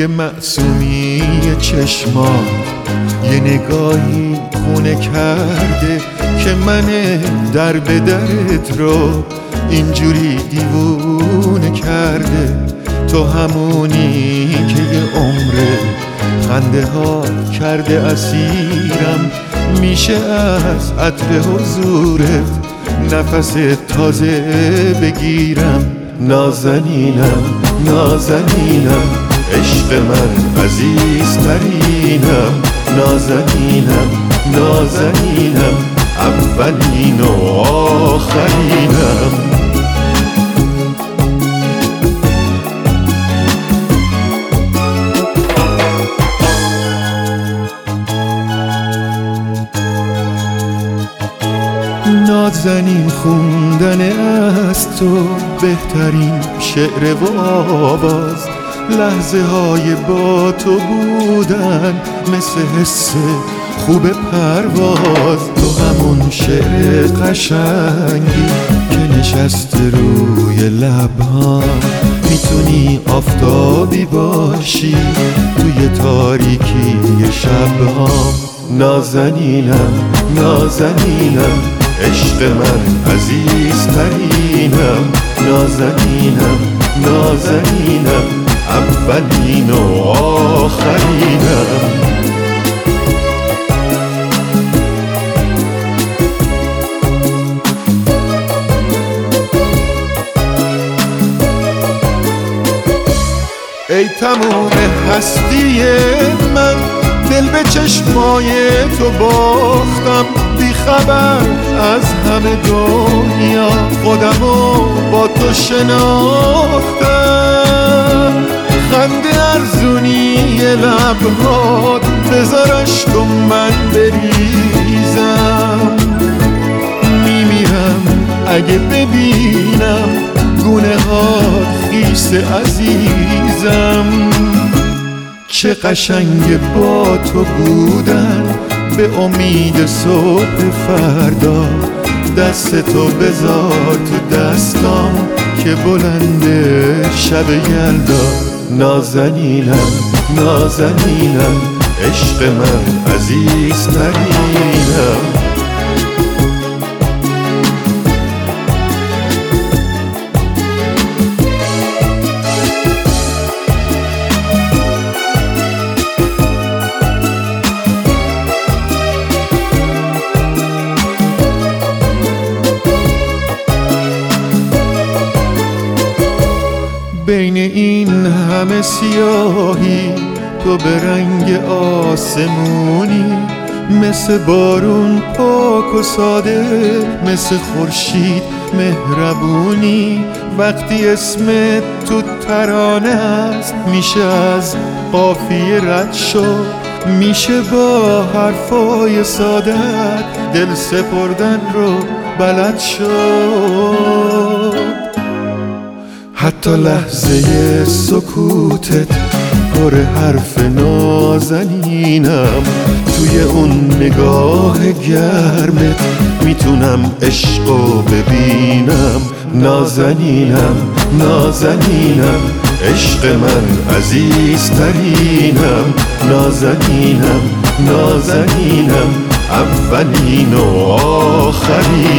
توی معصومی چشمات یه نگاهی خونه کرده که من در به درت رو اینجوری دیوونه کرده. تو همونی که یه عمره خنده ها کرده اسیرم، میشه از عطر حضورت نفس تازه بگیرم. نازنینم نازنینم عشق من عزیزترینم. نازنینم نازنینم اولین و آخرینم. نازنین خوندن از تو بهترین شعر و آواز. لحظه های با تو بودن مثل حس خوب پرواز. تو همون شعر قشنگی که نشسته روی لبها، میتونی آفتابی باشی توی تاریکی شبها. نازنینم نازنینم عشق من عزیزترینم. نازنینم نازنینم اولین و آخرینم. ای تموم هستی من، دل به چشمای تو باختم. بی خبر از همه دنیا خودمو با تو شناختم. خنده ارزونی لبهات بذار عشقم من بریزم. میمیرم اگه ببینم گونه هات خیس عزیزم. چه قشنگ با تو بودن به امید صبح فردا. دست تو بذار تو دستام که بلنده شب یلدا. نازنینم نازنینم عشق من عزیزترینم. بین این همه سیاهی تو به رنگ آسمونی، مثل بارون پاک و ساده، مثل خورشید مهربونی. وقتی اسمت تو ترانه است میشه از قافیه رد شد، میشه با حرفای سادت دل سپردن رو بلد شد. حتی لحظه سکوتت پر حرف نازنینم. توی اون نگاه گرمت میتونم عشقو ببینم. نازنینم نازنینم عشق من عزیزترینم. نازنینم نازنینم اولین و آخرینم.